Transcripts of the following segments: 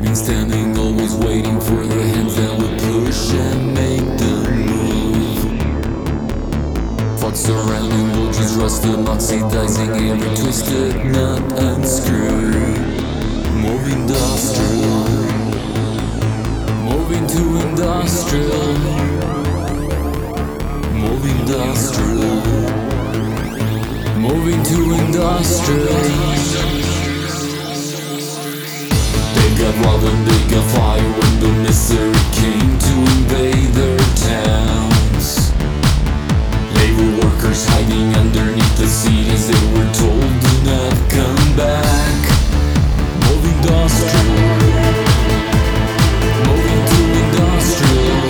Remain standing, always waiting for the hands that will push and make the move. Thoughts surrounding will just rusted, oxidizing every twisted nut and screw. Moving industrial, moving to industrial, moving industrial, moving to industrial. They got robbed and they got fired when the misery came to invade their towns. Labor workers hiding underneath the cities they were told do not come back. Moving industrial, moving to industrial,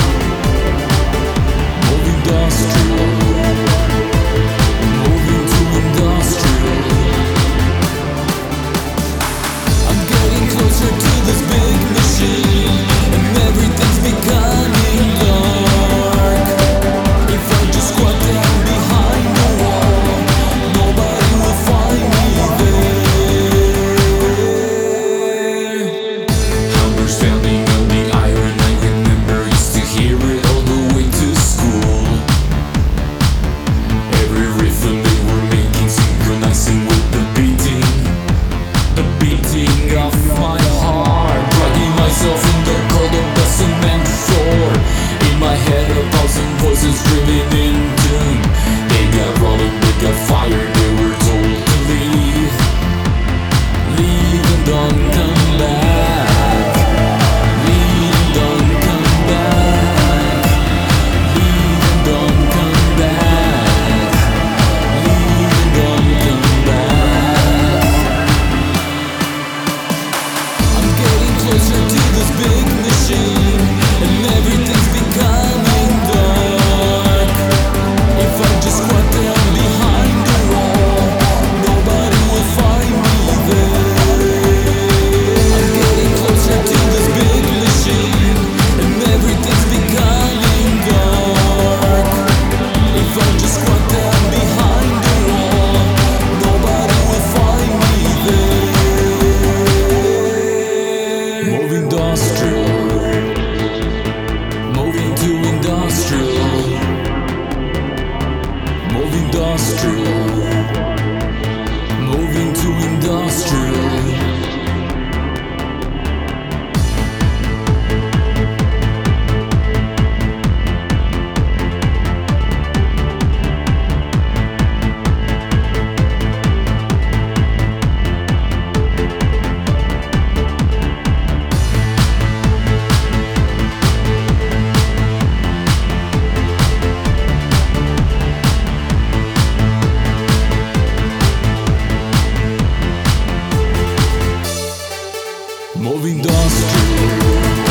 moving industrial, moving to industrial. I'm getting closer to this big machine, and everything's becoming dark. If I just squat down behind the wall, nobody will find me there. Hunger standing on the iron, I remember used to hear it all the way to school. Every rhythm they were making, synchronizing with the beating of my heart, dragging myself in the cold of the cement floor. In my head, 1,000 voices screaming in tune. They got robbed, they got fired, they were told to leave. Leave and don't come back. Leave and don't come back. Leave and don't come back. Leave and don't come back. I'm getting closer to this big machine, and everything's becoming dark. If I just squat down behind the wall, nobody will find me there. I'm getting closer to this big machine, and everything's becoming dark. If I just squat down behind the wall, nobody will find me there. Moving industrial, moving to industrial, moving industrial, moving to industrial. Moving industrial.